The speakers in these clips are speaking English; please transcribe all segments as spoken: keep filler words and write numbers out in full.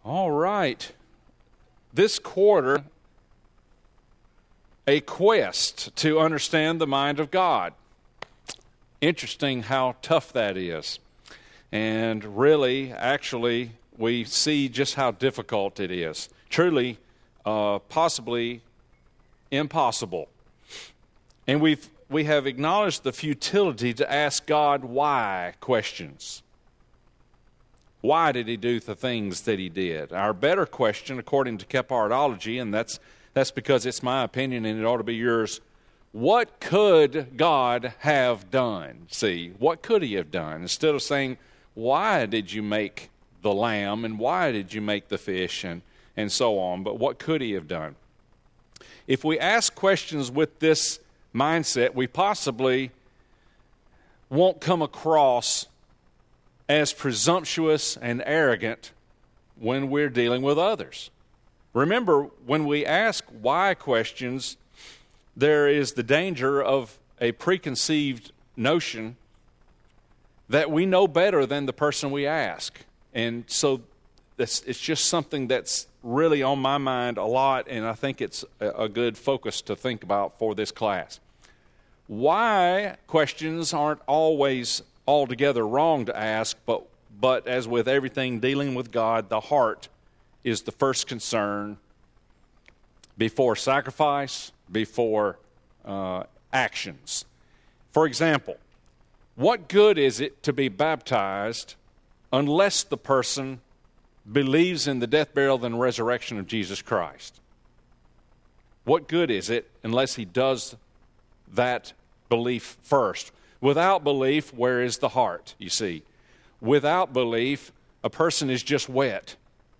All right. This quarter, a quest to understand the mind of God. Interesting how tough that is. And really, actually, we see just how difficult it is. Truly, uh, possibly impossible. And we've we have acknowledged the futility to ask God why questions. Why did he do the things that he did? Our better question, according to Kephardology, and that's that's because it's my opinion and it ought to be yours, what could God have done? See, what could he have done? Instead of saying, why did you make the lamb and why did you make the fish and, and so on, but what could he have done? If we ask questions with this mindset, we possibly won't come across as presumptuous and arrogant when we're dealing with others. Remember, when we ask why questions, there is the danger of a preconceived notion that we know better than the person we ask. And so it's, it's just something that's really on my mind a lot, and I think it's a, a good focus to think about for this class. Why questions aren't always altogether wrong to ask, but but as with everything dealing with God, the heart is the first concern before sacrifice, before uh, actions. For example, what good is it to be baptized unless the person believes in the death, burial, and resurrection of Jesus Christ? What good is it unless he does that belief first? Without belief, where is the heart, you see? Without belief, a person is just wet.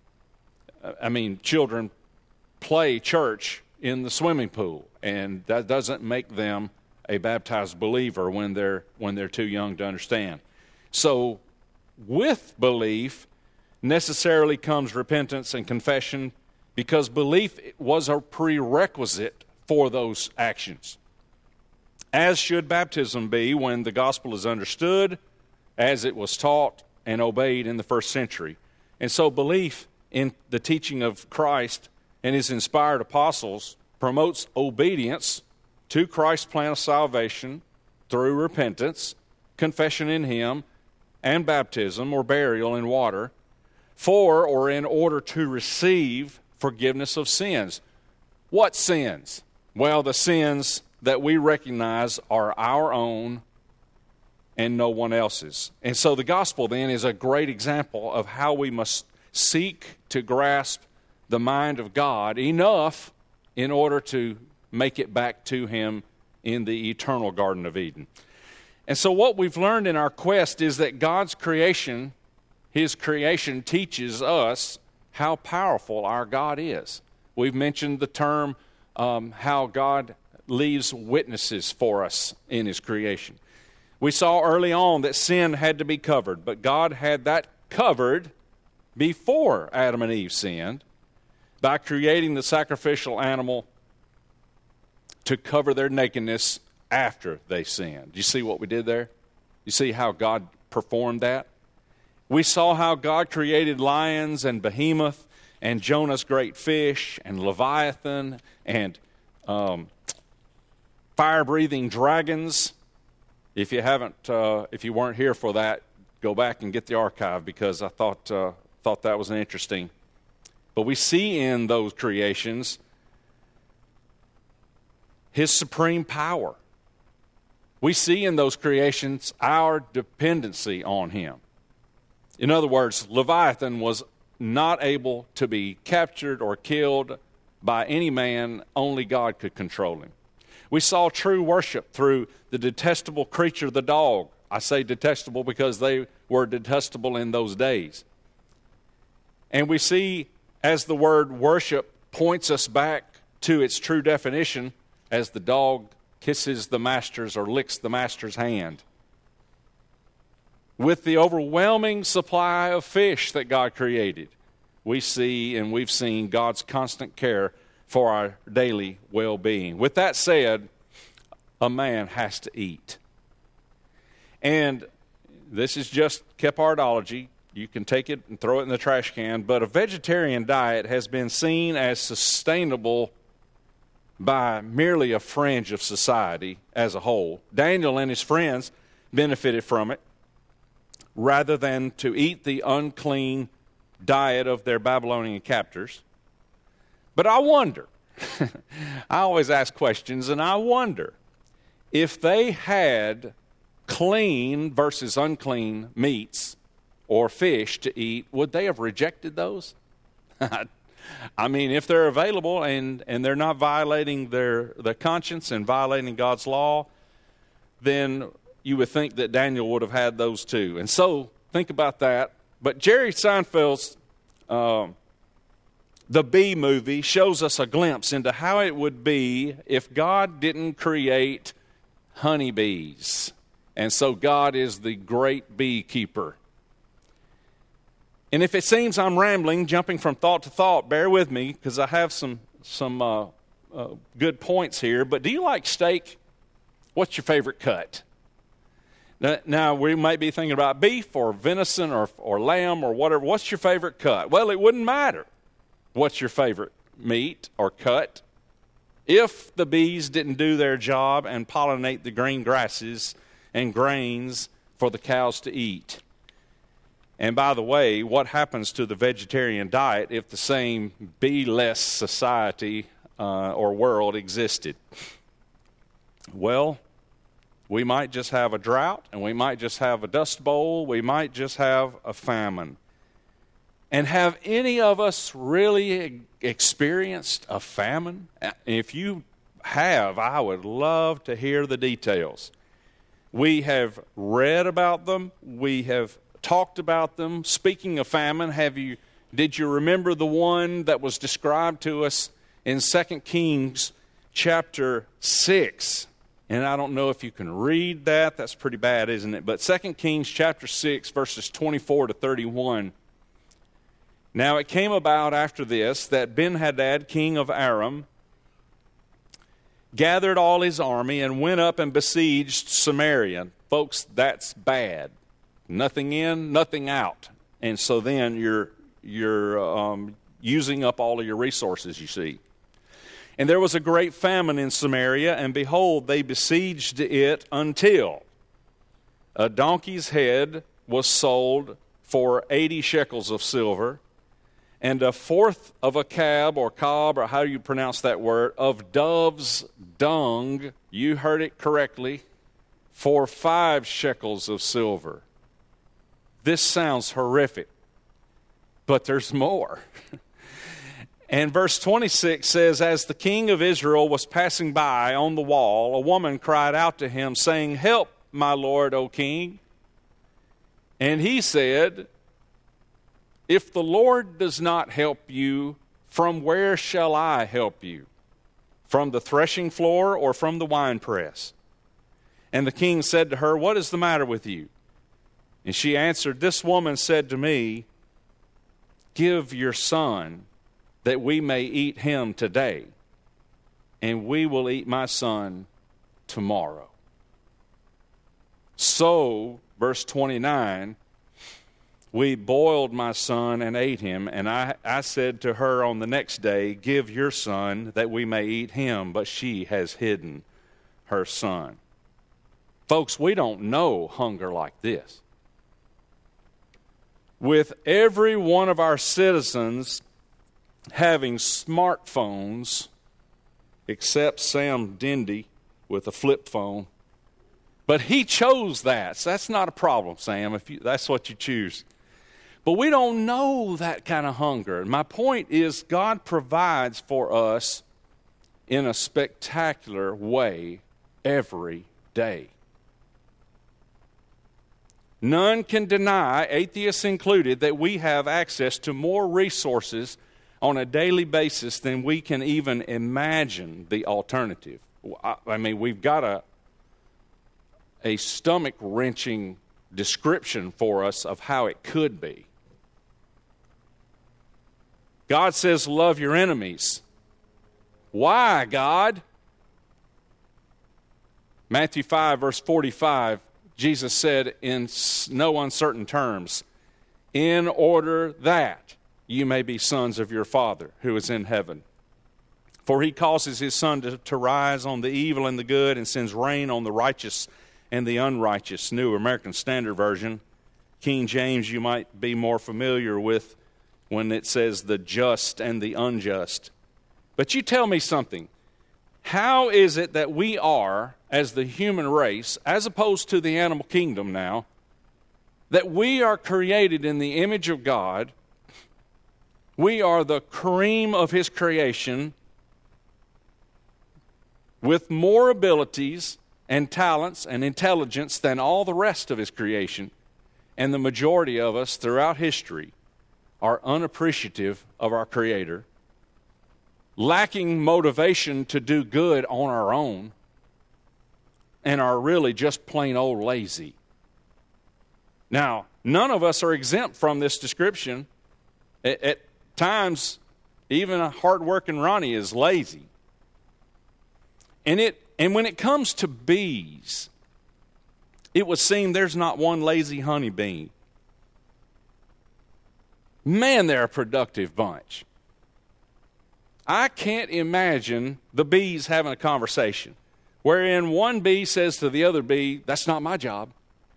I mean, children play church in the swimming pool, and that doesn't make them a baptized believer when they're when they're too young to understand. So, with belief necessarily comes repentance and confession, because belief was a prerequisite for those actions. As should baptism be when the gospel is understood, as it was taught and obeyed in the first century. And so belief in the teaching of Christ and his inspired apostles promotes obedience to Christ's plan of salvation through repentance, confession in him, and baptism or burial in water, for or in order to receive forgiveness of sins. What sins? Well, the sins that we recognize are our own and no one else's. And so the gospel then is a great example of how we must seek to grasp the mind of God enough in order to make it back to him in the eternal Garden of Eden. And so what we've learned in our quest is that God's creation, his creation, teaches us how powerful our God is. We've mentioned the term um, how God leaves witnesses for us in his creation. We saw early on that sin had to be covered, but God had that covered before Adam and Eve sinned by creating the sacrificial animal to cover their nakedness after they sinned. You see what we did there? You see how God performed that? We saw how God created lions and behemoth and Jonah's great fish and Leviathan and um, fire-breathing dragons. If you haven't, uh, if you weren't here for that, go back and get the archive, because I thought uh, thought that was interesting. But we see in those creations his supreme power. We see in those creations our dependency on him. In other words, Leviathan was not able to be captured or killed by any man. Only God could control him. We saw true worship through the detestable creature, the dog. I say detestable because they were detestable in those days. And we see, as the word worship points us back to its true definition, as the dog kisses the master's or licks the master's hand. With the overwhelming supply of fish that God created, we see and we've seen God's constant care for our daily well-being. With that said, a man has to eat. And this is just Kephardology. you can take it and throw it in the trash can, but a vegetarian diet has been seen as sustainable by merely a fringe of society as a whole. Daniel and his friends benefited from it rather than to eat the unclean diet of their Babylonian captors. But I wonder, I always ask questions, and I wonder if they had clean versus unclean meats or fish to eat, would they have rejected those? I mean, if they're available and, and they're not violating their, their conscience and violating God's law, then you would think that Daniel would have had those too. And so, think about that. But Jerry Seinfeld's uh, The Bee Movie shows us a glimpse into how it would be if God didn't create honeybees. And so God is the great beekeeper. And if it seems I'm rambling, jumping from thought to thought, bear with me because I have some some uh, uh, good points here. But do you like steak? What's your favorite cut? Now, now, we might be thinking about beef or venison or, or lamb or whatever. What's your favorite cut? Well, it wouldn't matter what's your favorite meat or cut if the bees didn't do their job and pollinate the green grasses and grains for the cows to eat. And by the way, what happens to the vegetarian diet if the same bee-less society uh, or world existed? Well, we might just have a drought, and we might just have a dust bowl, we might just have a famine. And have any of us really experienced a famine? If you have, I would love to hear the details. We have read about them, we have talked about them. Speaking of famine, have you did you remember the one that was described to us in Second Kings chapter six? And I don't know if you can read that. That's pretty bad, isn't it? But Second Kings chapter six, verses twenty-four to thirty-one. Now it came about after this that Ben-Hadad, king of Aram, gathered all his army and went up and besieged Samaria. Folks, that's bad. Nothing in, nothing out. And so then you're you're um, using up all of your resources, you see. And there was a great famine in Samaria, and behold, they besieged it until a donkey's head was sold for eighty shekels of silver, and a fourth of a cab or cob, or how do you pronounce that word, of dove's dung, you heard it correctly, for five shekels of silver. This sounds horrific, but there's more. And verse twenty-six says, as the king of Israel was passing by on the wall, a woman cried out to him, saying, help, my lord, O king. And he said, if the Lord does not help you, from where shall I help you? From the threshing floor or from the winepress? And the king said to her, what is the matter with you? And she answered, this woman said to me, give your son that we may eat him today, and we will eat my son tomorrow. So, verse twenty-nine, we boiled my son and ate him, and I, I said to her on the next day, give your son that we may eat him, but she has hidden her son. Folks, we don't know hunger like this. With every one of our citizens having smartphones, except Sam Dindy with a flip phone, but he chose that. So that's not a problem, Sam, if you, that's what you choose. But we don't know that kind of hunger. My point is God provides for us in a spectacular way every day. None can deny, atheists included, that we have access to more resources on a daily basis than we can even imagine the alternative. I mean, we've got a, a stomach-wrenching description for us of how it could be. God says, love your enemies. Why, God? Matthew five, verse forty-five, Jesus said in no uncertain terms, in order that you may be sons of your Father who is in heaven. For he causes his sun to, to rise on the evil and the good, and sends rain on the righteous and the unrighteous. New American Standard Version. King James you might be more familiar with when it says the just and the unjust. But you tell me something. How is it that we are, as the human race, as opposed to the animal kingdom now, that we are created in the image of God? We are the cream of his creation, with more abilities and talents and intelligence than all the rest of his creation. And the majority of us throughout history are unappreciative of our Creator, lacking motivation to do good on our own, and are really just plain old lazy. Now, none of us are exempt from this description. At, at times, even a hard-working Ronnie is lazy. And it and when it comes to bees, it would seem there's not one lazy honeybee. Man, they're a productive bunch. I can't imagine the bees having a conversation wherein one bee says to the other bee, "That's not my job."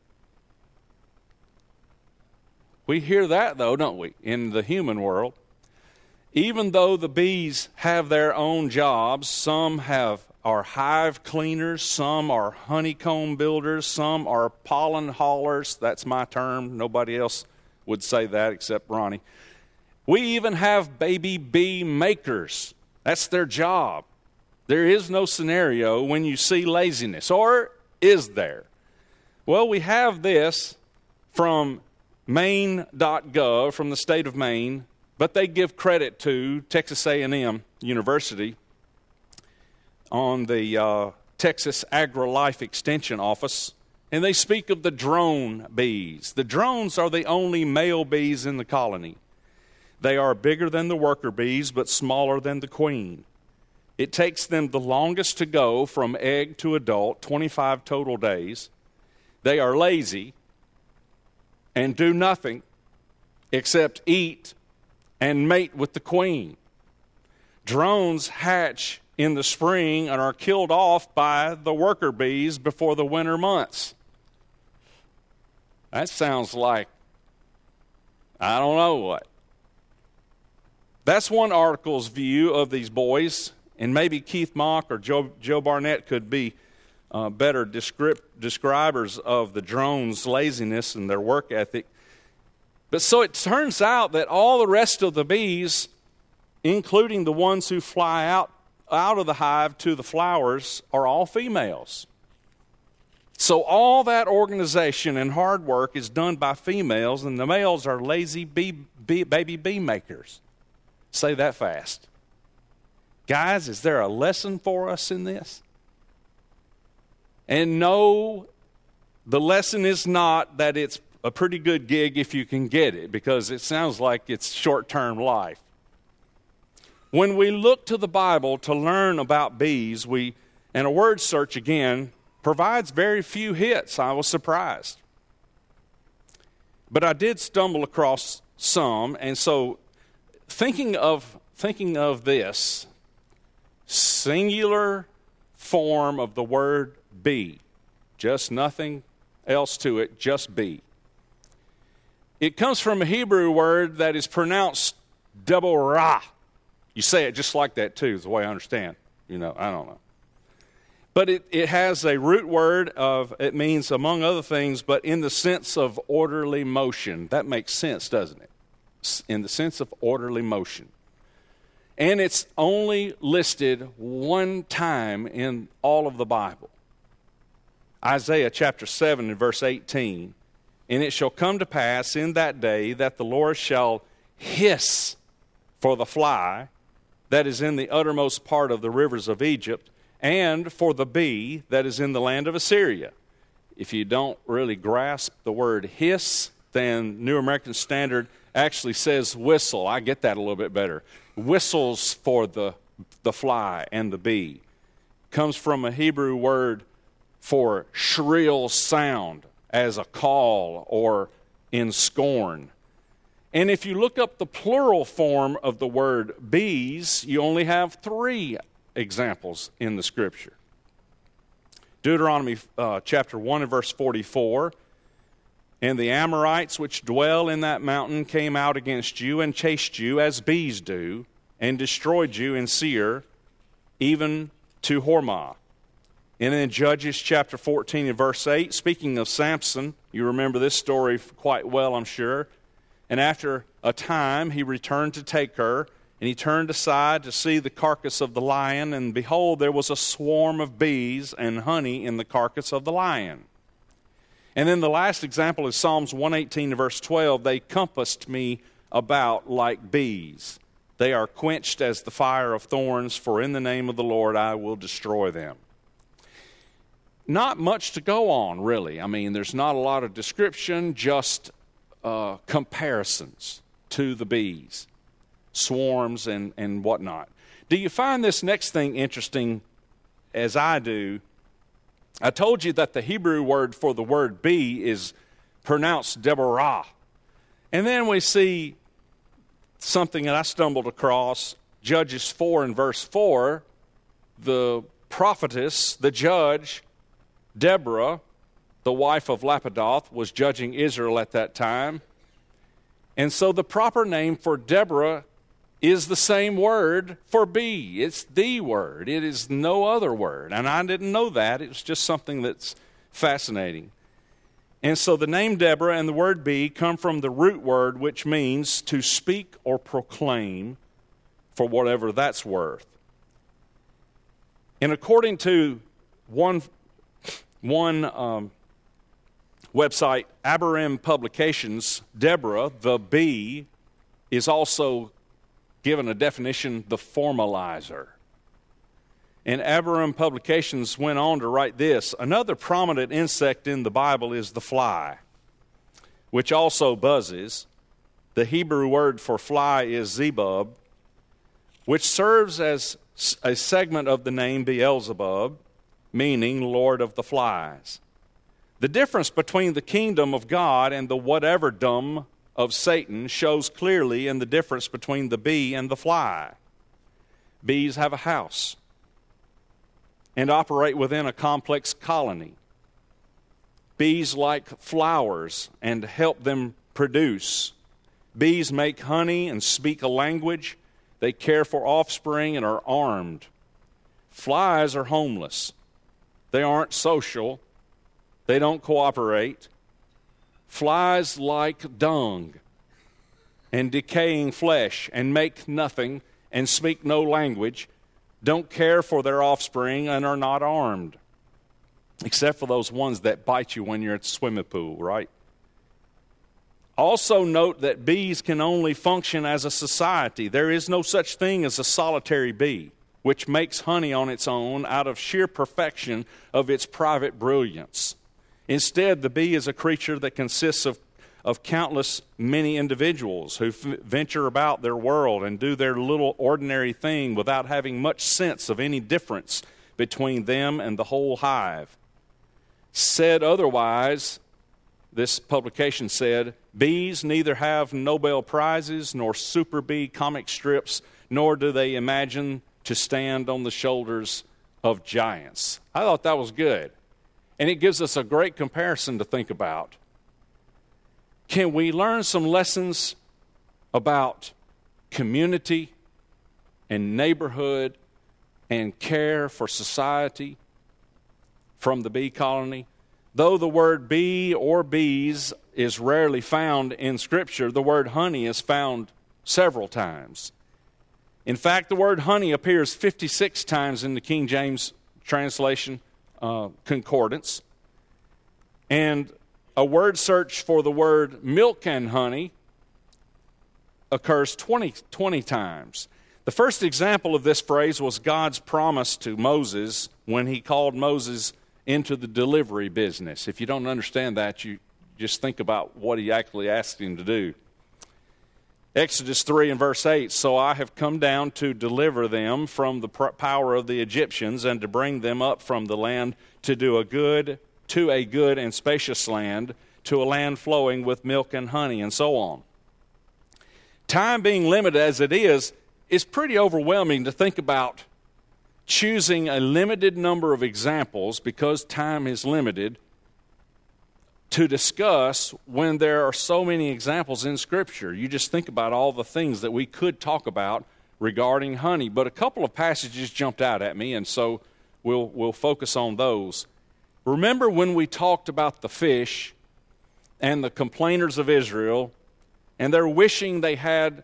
We hear that, though, don't we, in the human world? Even though the bees have their own jobs, some have are hive cleaners, some are honeycomb builders, some are pollen haulers. That's my term. Nobody else would say that except Ronnie. We even have baby bee makers. That's their job. There is no scenario when you see laziness, or is there? Well, we have this from Maine dot gov, from the state of Maine, but they give credit to Texas A and M University on the uh, Texas AgriLife Extension Office, and they speak of the drone bees. The drones are the only male bees in the colony. They are bigger than the worker bees, but smaller than the queen. It takes them the longest to go from egg to adult, twenty-five total days. They are lazy and do nothing except eat and mate with the queen. Drones hatch in the spring and are killed off by the worker bees before the winter months. That sounds like, I don't know what. That's one article's view of these boys, and maybe Keith Mock or Joe, Joe Barnett could be uh, better descript, describers of the drones' laziness and their work ethic. But so it turns out that all the rest of the bees, including the ones who fly out out of the hive to the flowers, are all females. So all that organization and hard work is done by females, and the males are lazy bee, bee, baby bee makers. Say that fast. Guys, is there a lesson for us in this? And no, the lesson is not that it's a pretty good gig if you can get it, because it sounds like it's short-term life. When we look to the Bible to learn about bees, we, and a word search again, provides very few hits. I was surprised. But I did stumble across some, and so thinking of thinking of this singular form of the word bee, just nothing else to it, just bee. It comes from a Hebrew word that is pronounced Deborah. You say it just like that, too, is the way I understand. You know, I don't know. But it, it has a root word of, it means, among other things, but in the sense of orderly motion. That makes sense, doesn't it? In the sense of orderly motion. And it's only listed one time in all of the Bible. Isaiah chapter seven and verse eighteen. And it shall come to pass in that day that the Lord shall hiss for the fly that is in the uttermost part of the rivers of Egypt, and for the bee that is in the land of Assyria. If you don't really grasp the word hiss, then New American Standard actually says whistle. I get that a little bit better. Whistles for the, the fly and the bee. Comes from a Hebrew word for shrill sound as a call or in scorn. And if you look up the plural form of the word bees, you only have three examples in the Scripture. Deuteronomy uh, chapter one and verse forty-four, "And the Amorites which dwell in that mountain came out against you and chased you as bees do, and destroyed you in Seir, even to Hormah." And in Judges chapter fourteen and verse eight, speaking of Samson, you remember this story quite well, I'm sure. "And after a time he returned to take her, and he turned aside to see the carcass of the lion, and behold, there was a swarm of bees and honey in the carcass of the lion." And then the last example is Psalms one eighteen verse twelve, "They compassed me about like bees. They are quenched as the fire of thorns, for in the name of the Lord I will destroy them." Not much to go on, really. I mean, there's not a lot of description, just uh, comparisons to the bees, swarms, and, and whatnot. Do you find this next thing interesting, as I do? I told you that the Hebrew word for the word bee is pronounced Deborah. And then we see something that I stumbled across, Judges four and verse four, the prophetess, the judge, Deborah, the wife of Lapidoth, was judging Israel at that time. And so the proper name for Deborah is the same word for bee. It's the word. It is no other word. And I didn't know that. It was just something that's fascinating. And so the name Deborah and the word bee come from the root word, which means to speak or proclaim, for whatever that's worth. And according to one, one um, website, Abarim Publications, Deborah, the bee, is also given a definition, the formalizer. And Abarim Publications went on to write this: "Another prominent insect in the Bible is the fly, which also buzzes. The Hebrew word for fly is zebub, which serves as a segment of the name Beelzebub, meaning Lord of the Flies. The difference between the kingdom of God and the whatever-dom of Satan shows clearly in the difference between the bee and the fly. Bees have a house and operate within a complex colony. Bees like flowers and help them produce. Bees make honey and speak a language. They care for offspring and are armed. Flies are homeless. They aren't social. They don't cooperate. Flies like dung and decaying flesh and make nothing and speak no language, don't care for their offspring, and are not armed, except for those ones that bite you when you're at the swimming pool, right? Also note that bees can only function as a society. There is no such thing as a solitary bee, which makes honey on its own out of sheer perfection of its private brilliance. Instead, the bee is a creature that consists of, of countless many individuals who f- venture about their world and do their little ordinary thing without having much sense of any difference between them and the whole hive. Said otherwise, this publication said, bees neither have Nobel Prizes nor super bee comic strips, nor do they imagine to stand on the shoulders of giants. I thought that was good. And it gives us a great comparison to think about. Can we learn some lessons about community and neighborhood and care for society from the bee colony? Though the word bee or bees is rarely found in Scripture, the word honey is found several times. In fact, the word honey appears fifty-six times in the King James translation uh, concordance. And a word search for the word milk and honey occurs twenty, twenty times. The first example of this phrase was God's promise to Moses when he called Moses into the delivery business. If you don't understand that, you just think about what he actually asked him to do. Exodus three and verse eight, "So I have come down to deliver them from the power of the Egyptians and to bring them up from the land to do a good, to a good and spacious land, to a land flowing with milk and honey," and so on. time being limited as it is, it's pretty overwhelming to think about choosing a limited number of examples, because time is limited, to discuss when there are so many examples in Scripture. You just think about all the things that we could talk about regarding honey. But a couple of passages jumped out at me, and so we'll, we'll focus on those. Remember when we talked about the fish and the complainers of Israel, and they're wishing they had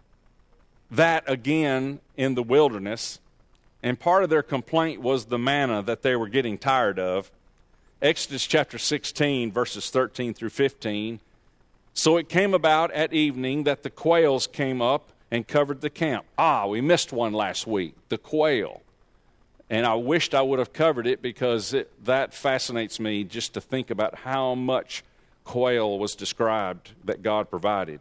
that again in the wilderness, and part of their complaint was the manna that they were getting tired of. Exodus chapter sixteen, verses thirteen through fifteen. So it came about at evening that the quails came up and covered the camp. Ah, we missed one last week, the quail. And I wished I would have covered it, because it, that fascinates me just to think about how much quail was described that God provided.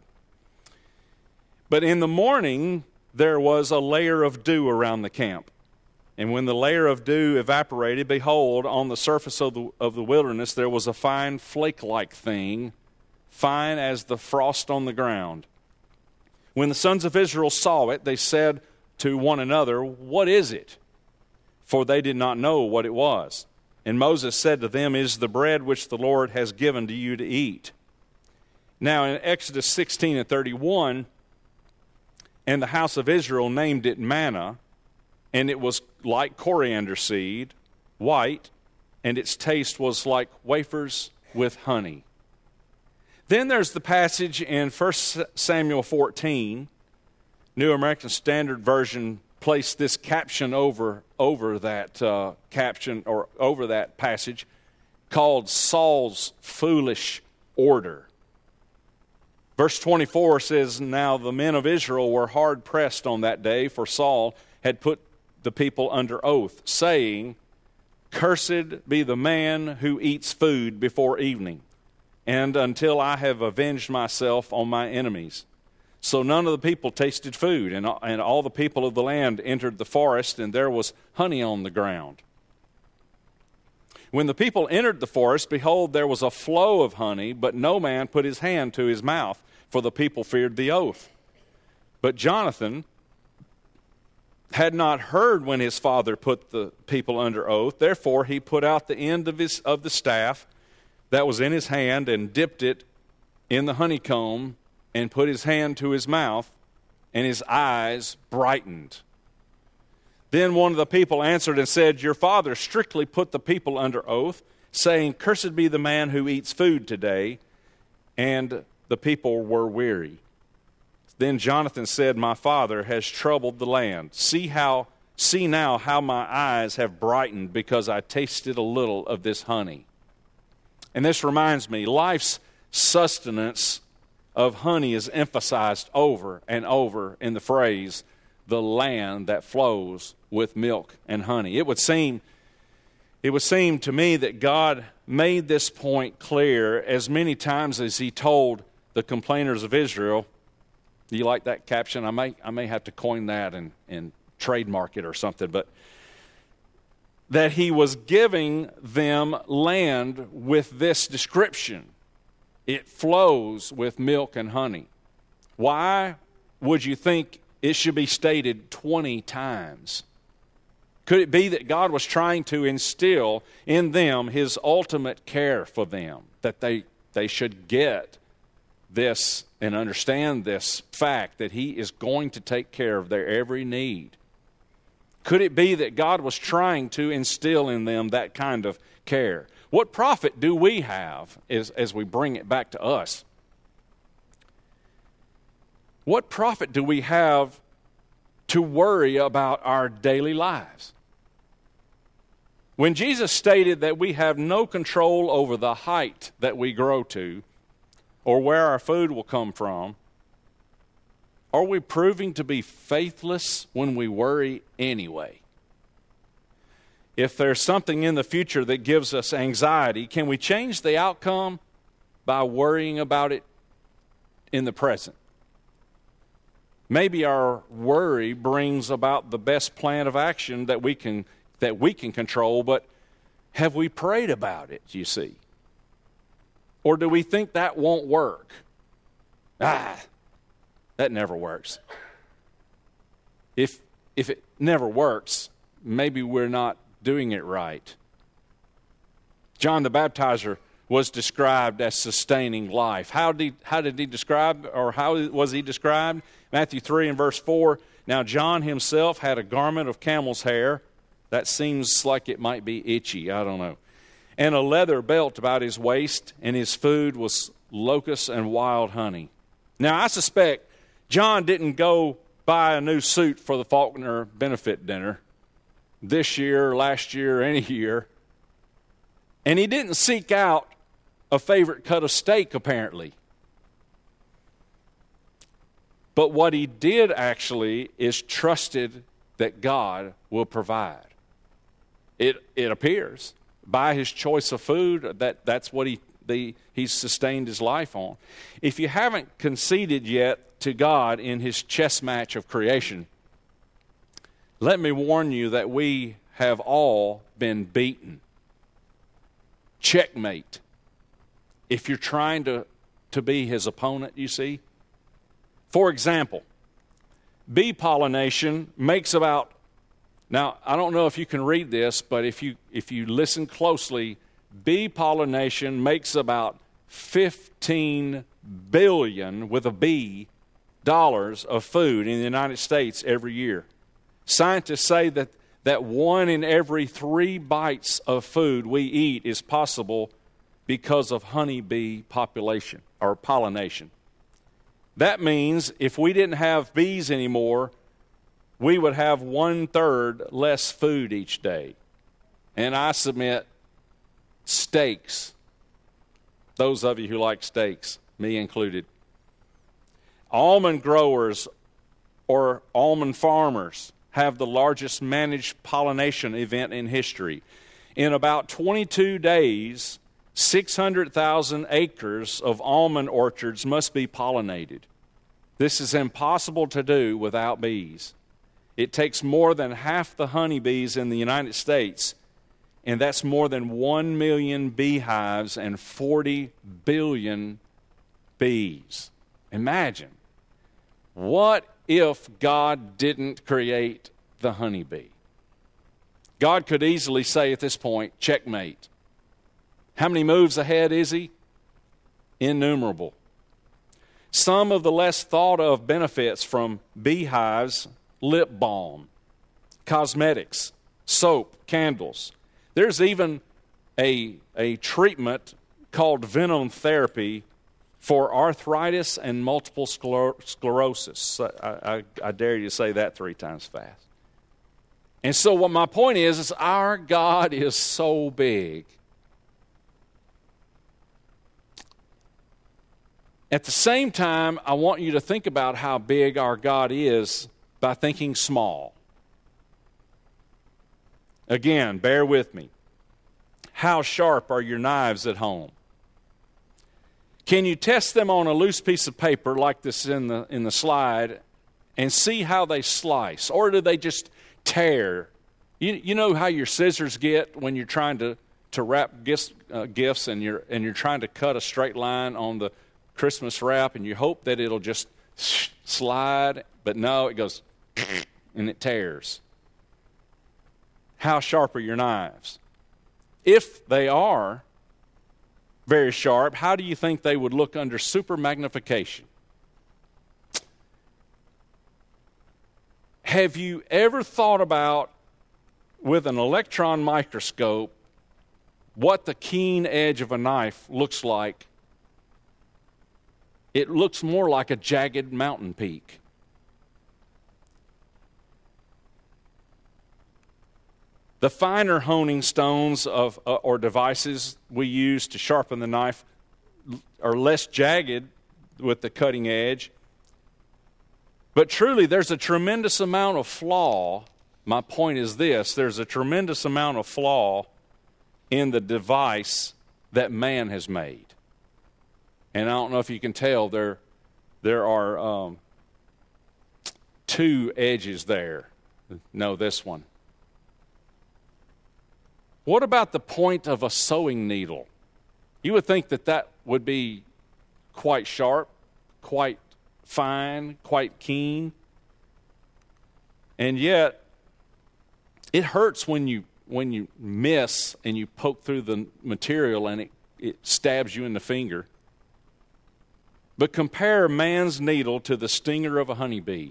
But in the morning, there was a layer of dew around the camp. And when the layer of dew evaporated, behold, on the surface of the, of the wilderness there was a fine flake-like thing, fine as the frost on the ground. When the sons of Israel saw it, they said to one another, "What is it?" For they did not know what it was. And Moses said to them, "It is the bread which the Lord has given to you to eat." Now in Exodus sixteen and thirty-one, and the house of Israel named it manna, and it was like coriander seed, white, and its taste was like wafers with honey. Then there's the passage in First Samuel fourteen. New American Standard Version placed this caption over, over that uh, caption, or over that passage, called Saul's foolish order. Verse twenty-four says, "Now the men of Israel were hard pressed on that day, for Saul had put the people under oath, saying, 'Cursed be the man who eats food before evening, and until I have avenged myself on my enemies.' So none of the people tasted food, and, and all the people of the land entered the forest, and there was honey on the ground. When the people entered the forest, behold, there was a flow of honey, but no man put his hand to his mouth, for the people feared the oath. But Jonathan had not heard when his father put the people under oath. Therefore he put out the end of his of the staff that was in his hand, and dipped it in the honeycomb, and put his hand to his mouth, and his eyes brightened. Then one of the people answered and said, 'Your father strictly put the people under oath, saying, Cursed be the man who eats food today.' And the people were weary. Then Jonathan said, 'My father has troubled the land. See how, see now how my eyes have brightened, because I tasted a little of this honey.'" And this reminds me, life's sustenance of honey is emphasized over and over in the phrase, "the land that flows with milk and honey." It would seem, it would seem to me that God made this point clear as many times as he told the complainers of Israel. Do you like that caption? I may I may have to coin that and, and trademark it or something, but that he was giving them land with this description. It flows with milk and honey. Why would you think it should be stated twenty times? Could it be that God was trying to instill in them his ultimate care for them, that they, they should get this and understand this fact that he is going to take care of their every need? Could it be that God was trying to instill in them that kind of care? What profit do we have as, as we bring it back to us? What profit do we have to worry about our daily lives? When Jesus stated that we have no control over the height that we grow to, or where our food will come from, are we proving to be faithless when we worry anyway? If there's something in the future that gives us anxiety, can we change the outcome by worrying about it in the present? Maybe our worry brings about the best plan of action that we can that we can control, but have we prayed about it, you see? Or do we think that won't work? Ah, That never works. If, if it never works, maybe we're not doing it right. John the Baptizer was described as sustaining life. How did he, how did he describe, or how was he described? Matthew three and verse four, now John himself had a garment of camel's hair. That seems like it might be itchy, I don't know. And a leather belt about his waist, and his food was locusts and wild honey. Now I suspect John didn't go buy a new suit for the Faulkner benefit dinner this year, last year, any year. And he didn't seek out a favorite cut of steak, apparently. But what he did actually is trusted that God will provide. It it appears by his choice of food that that's what he the he's sustained his life on. If you haven't conceded yet to God in his chess match of creation, let me warn you that we have all been beaten. Checkmate. If you're trying to, to be his opponent, you see. For example, bee pollination makes about, now I don't know if you can read this, but if you if you listen closely, bee pollination makes about fifteen billion with a B dollars of food in the United States every year. Scientists say that, that one in every three bites of food we eat is possible because of honeybee population or pollination. That means if we didn't have bees anymore, we would have one-third less food each day. And I submit steaks. Those of you who like steaks, me included. Almond growers or almond farmers have the largest managed pollination event in history. In about twenty-two days, six hundred thousand acres of almond orchards must be pollinated. This is impossible to do without bees. It takes more than half the honeybees in the United States, and that's more than one million beehives and forty billion bees. Imagine. What if God didn't create the honeybee? God could easily say at this point, checkmate. How many moves ahead is he? Innumerable. Some of the less thought of benefits from beehives: lip balm, cosmetics, soap, candles. There's even a, a treatment called venom therapy for arthritis and multiple scler- sclerosis. I, I, I dare you to say that three times fast. And so what my point is, is our God is so big. At the same time, I want you to think about how big our God is by thinking small. Again, bear with me. How sharp are your knives at home? Can you test them on a loose piece of paper like this in the in the slide and see how they slice? Or do they just tear? You, you know how your scissors get when you're trying to, to wrap gifts, uh, gifts and you're and you're trying to cut a straight line on the Christmas wrap, and you hope that it'll just slide, but no, it goes and it tears. How sharp are your knives? If they are very sharp, how do you think they would look under super magnification? Have you ever thought about, with an electron microscope, what the keen edge of a knife looks like? It looks more like a jagged mountain peak. The finer honing stones of uh, or devices we use to sharpen the knife are less jagged with the cutting edge. But truly, there's a tremendous amount of flaw. My point is this: there's a tremendous amount of flaw in the device that man has made. And I don't know if you can tell, there, there are um, two edges there. No, this one. What about the point of a sewing needle? You would think that that would be quite sharp, quite fine, quite keen. And yet, it hurts when you when you miss and you poke through the material and it, it stabs you in the finger. But compare man's needle to the stinger of a honeybee.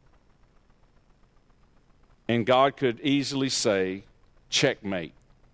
And God could easily say, checkmate.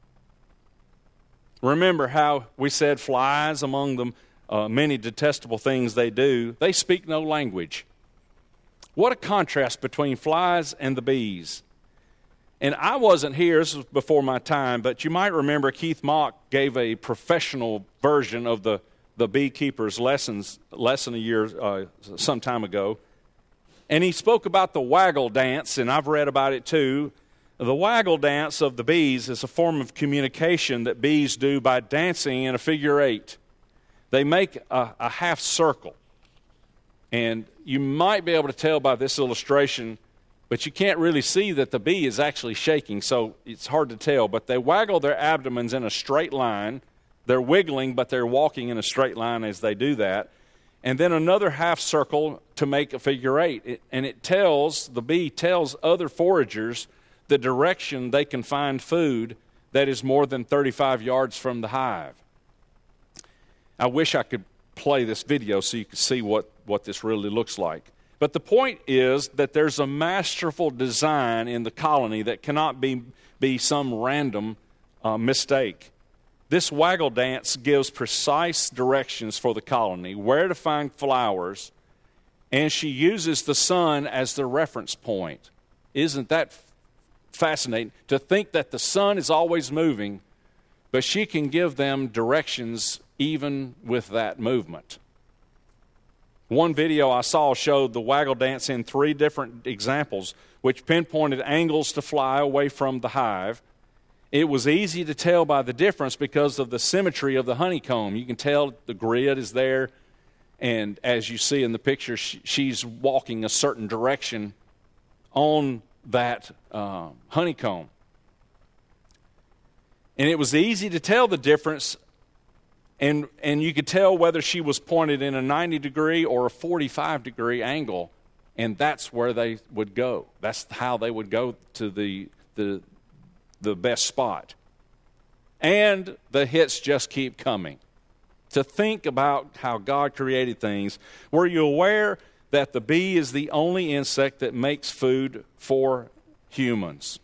Remember how we said flies, among the uh, many detestable things they do, they speak no language. What a contrast between flies and the bees. And I wasn't here, this was before my time, but you might remember Keith Mock gave a professional version of the, the beekeeper's lessons, lesson a year, uh, some time ago. And he spoke about the waggle dance, and I've read about it too. The waggle dance of the bees is a form of communication that bees do by dancing in a figure eight. They make a, a half circle. And you might be able to tell by this illustration, but you can't really see that the bee is actually shaking, so it's hard to tell. But they waggle their abdomens in a straight line. They're wiggling, but they're walking in a straight line as they do that. And then another half circle to make a figure eight. It, and it tells, the bee tells other foragers the direction they can find food that is more than thirty-five yards from the hive. I wish I could play this video so you could see what, what this really looks like. But the point is that there's a masterful design in the colony that cannot be, be some random uh, mistake. This waggle dance gives precise directions for the colony, where to find flowers, and she uses the sun as the reference point. Isn't that fascinating? To think that the sun is always moving, but she can give them directions even with that movement. One video I saw showed the waggle dance in three different examples, which pinpointed angles to fly away from the hive. It was easy to tell by the difference because of the symmetry of the honeycomb. You can tell the grid is there, and as you see in the picture, she, she's walking a certain direction on that uh, honeycomb. And it was easy to tell the difference, and, and you could tell whether she was pointed in a ninety degree or a forty-five degree angle, and that's where they would go. That's how they would go to the the the best spot. And the hits just keep coming. To think about how God created things. Were you aware that the bee is the only insect that makes food for humans?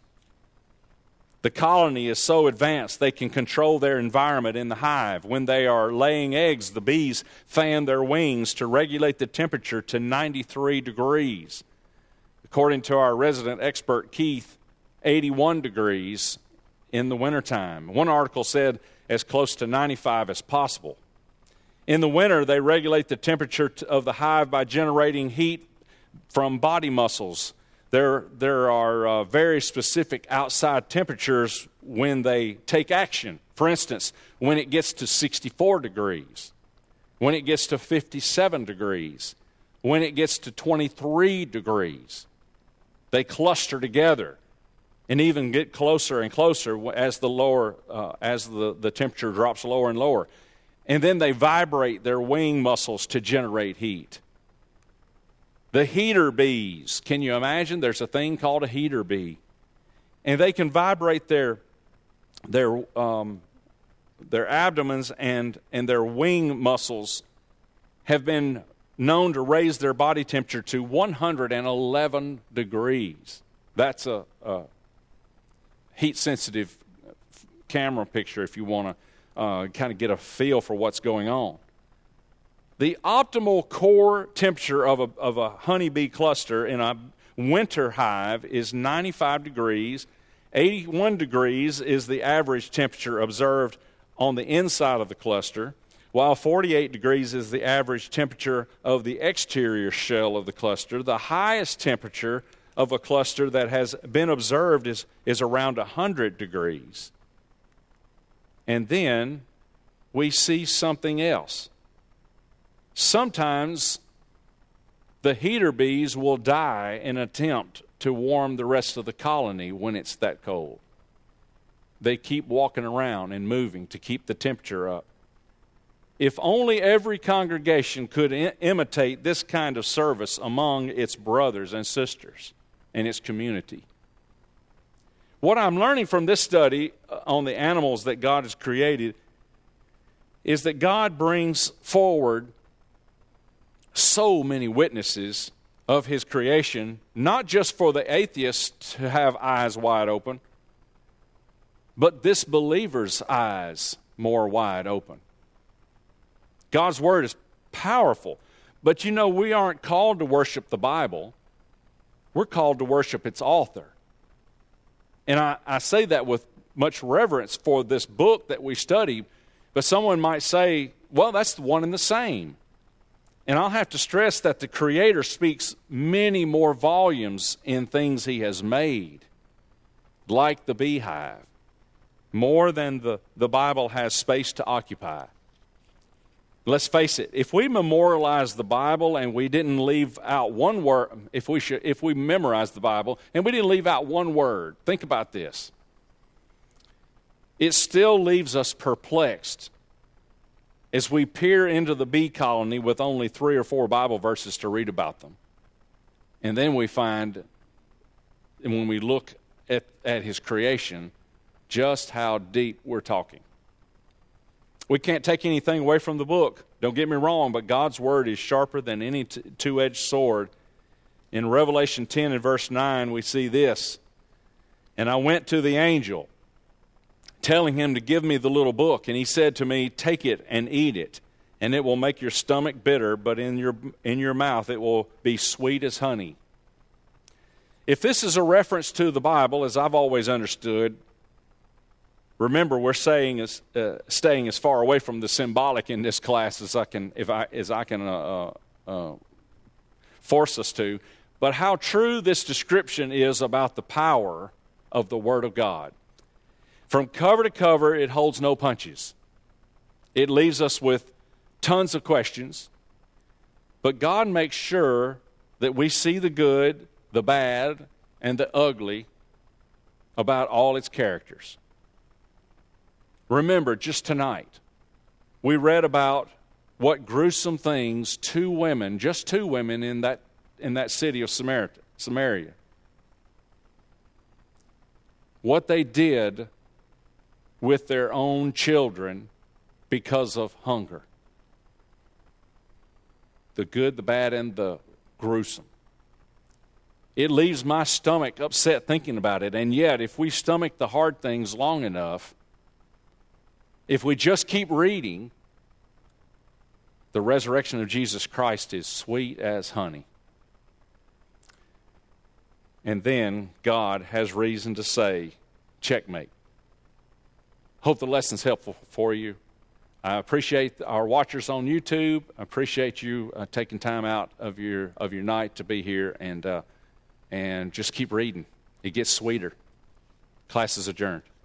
The colony is so advanced they can control their environment in the hive. When they are laying eggs, the bees fan their wings to regulate the temperature to ninety-three degrees. According to our resident expert, Keith, eighty-one degrees in the wintertime. One article said as close to ninety-five as possible. In the winter, they regulate the temperature of the hive by generating heat from body muscles. There, there are uh, very specific outside temperatures when they take action. For instance, when it gets to sixty-four degrees, when it gets to fifty-seven degrees, when it gets to twenty-three degrees, they cluster together and even get closer and closer as the lower, uh, as the, the temperature drops lower and lower. And then they vibrate their wing muscles to generate heat. The heater bees, can you imagine? There's a thing called a heater bee. And they can vibrate their their um, their abdomens and, and their wing muscles have been known to raise their body temperature to one hundred eleven degrees. That's a, a heat-sensitive camera picture if you want to uh, kind of get a feel for what's going on. The optimal core temperature of a, of a honeybee cluster in a winter hive is ninety-five degrees. eighty-one degrees is the average temperature observed on the inside of the cluster, while forty-eight degrees is the average temperature of the exterior shell of the cluster. The highest temperature of a cluster that has been observed is, is around one hundred degrees. And then we see something else. Sometimes the heater bees will die in an attempt to warm the rest of the colony when it's that cold. They keep walking around and moving to keep the temperature up. If only every congregation could I- imitate this kind of service among its brothers and sisters in its community. What I'm learning from this study on the animals that God has created is that God brings forward so many witnesses of His creation, not just for the atheist to have eyes wide open, but this believer's eyes more wide open. God's Word is powerful, but you know, we aren't called to worship the Bible. We're called to worship its author. And I, I say that with much reverence for this book that we study, but someone might say, well, that's the one and the same. And I'll have to stress that the Creator speaks many more volumes in things He has made, like the beehive, more than the, the Bible has space to occupy. Let's face it, if we memorialize the Bible and we didn't leave out one word, if we should, if we memorized the Bible and we didn't leave out one word, think about this. It still leaves us perplexed as we peer into the bee colony with only three or four Bible verses to read about them. And then we find, and when we look at, at His creation, just how deep we're talking. We can't take anything away from the book. Don't get me wrong, but God's Word is sharper than any t- two-edged sword. In Revelation ten and verse nine, we see this. And I went to the angel, telling him to give me the little book. And he said to me, take it and eat it, and it will make your stomach bitter, but in your, in your mouth it will be sweet as honey. If this is a reference to the Bible, as I've always understood, remember, we're saying is, uh, staying as far away from the symbolic in this class as I can, if I, as I can uh, uh, force us to. But how true this description is about the power of the Word of God. From cover to cover, it holds no punches. It leaves us with tons of questions. But God makes sure that we see the good, the bad, and the ugly about all its characters. Remember, just tonight, we read about what gruesome things two women, just two women in that, in that city of Samaria, what they did with their own children because of hunger. The good, the bad, and the gruesome. It leaves my stomach upset thinking about it, and yet if we stomach the hard things long enough, if we just keep reading, the resurrection of Jesus Christ is sweet as honey. And then God has reason to say, checkmate. Hope the lesson's helpful for you. I appreciate our watchers on YouTube. I appreciate you uh, taking time out of your of your night to be here, and uh, and just keep reading. It gets sweeter. Class is adjourned.